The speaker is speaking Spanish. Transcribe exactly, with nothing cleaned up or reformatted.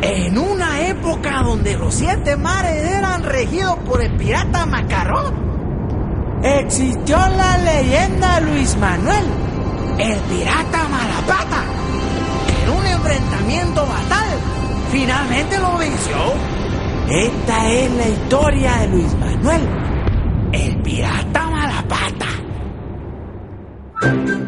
En una época donde los siete mares eran regidos por el pirata Macarrón, existió la leyenda de Luis Manuel, el pirata Malapata, que en un enfrentamiento fatal finalmente lo venció. Esta es la historia de Luis Manuel, el pirata Malapata.